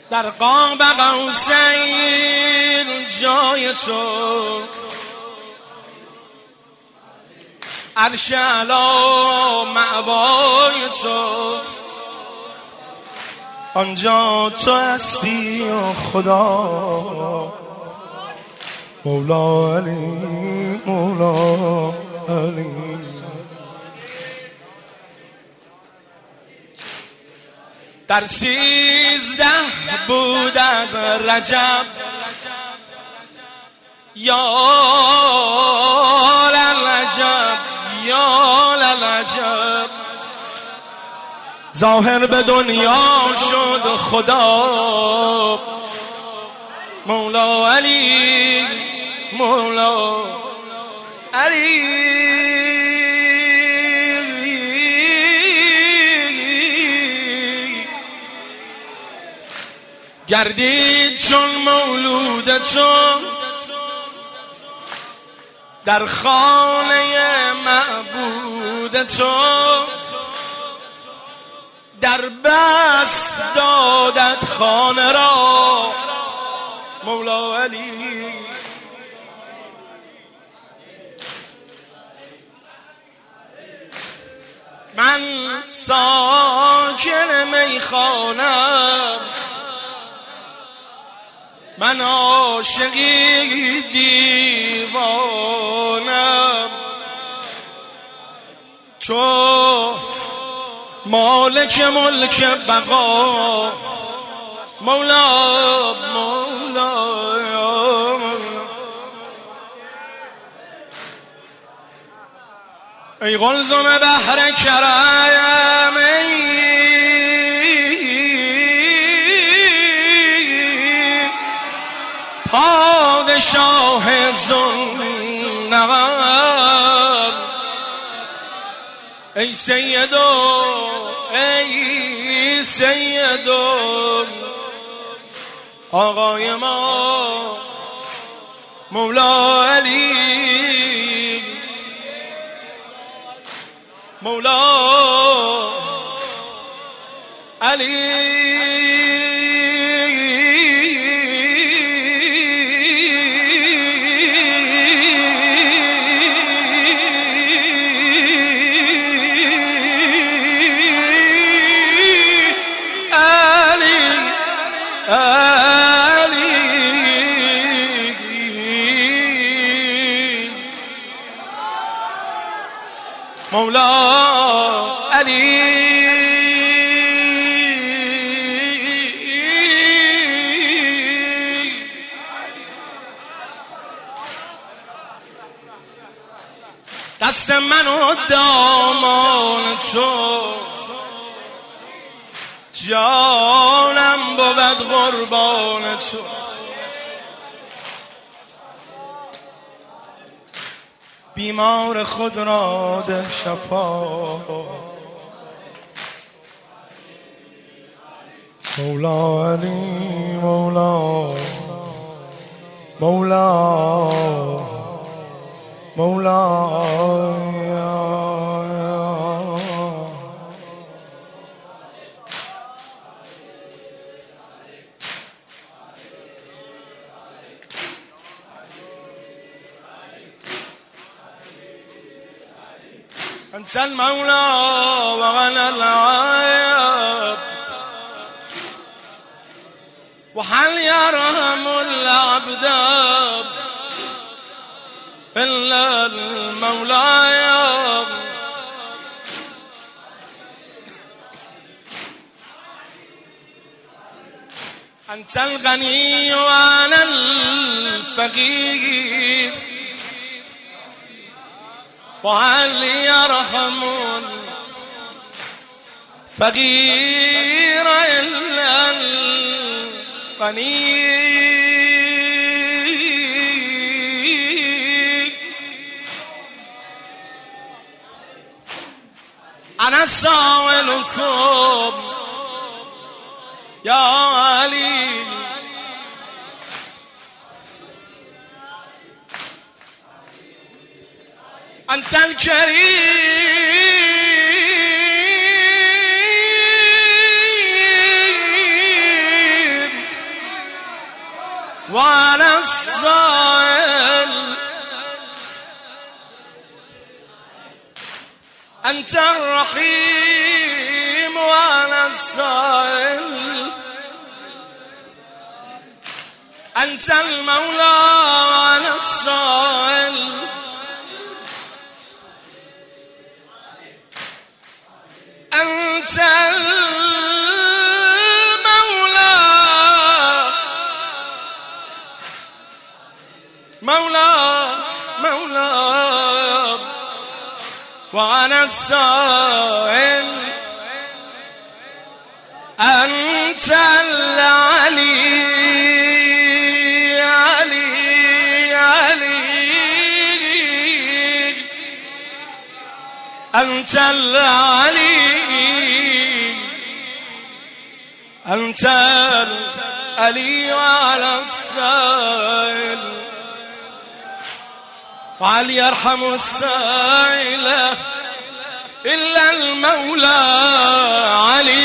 در قاب قوسین جای تو، عرش اعلی مأوای تو، آنجا تو هستی و خدا. مولا علی مولا علی. در 13 بود از رجب، یا للعجب یا للعجب، ظاهر به دنیا شد خدا. مولا علی مولا علی. گردید چون مولود تو در خانه معبود تو، در بست دادت خانه را. مولا علی من ساکن میخانم، من عاشقی دیوانم، تو مالک ملک بقا. مولا مولا ای قلزم بحر کرم، پادشاه ذوالنقب، ای سیدو ای سیدو آقای ما مولا علی. مولا علی مولا علی. دست من و دامان تو، جانم بود قربان تو. بیمار خود را ده شفا. مولا علی مولا مولا مولا. أنت المولى وأنا العيب، وهل يرحم العبد إلا المولى. أنت الغني وأنا الفقير، وهل يرحم الفقير إلا الغني. أنا سائلكم يا علي، أنت الكريم وأنا السائل أنت الرحيم وأنا السائل أنت المولى وأنا السائل أنت المولى مولى وأنا السائل أنت العلي أنت العلي أنت العلي وعلى السائل وعلي يرحم السائل إلا المولى علي